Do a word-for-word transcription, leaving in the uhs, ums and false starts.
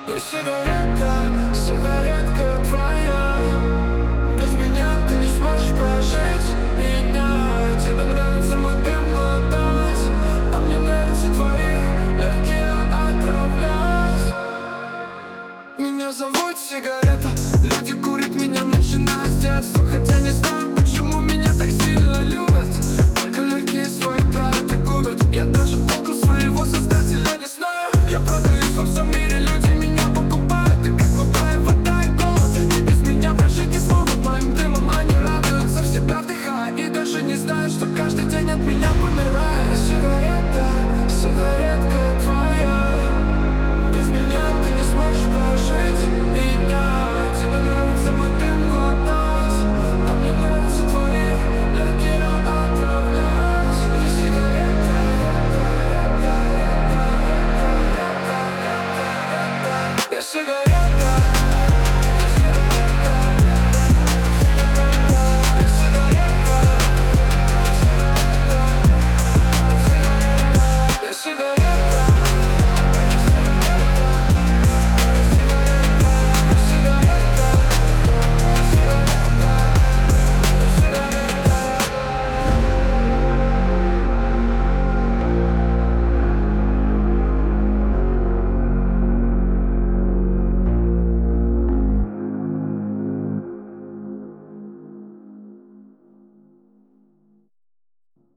Я сигарета, сигаретка твоя. Без меня ты не сможешь прожить меня. Тебе нравится мой дым глотать, а мне нравится твои легкие отравлять. Меня зовут сигарета.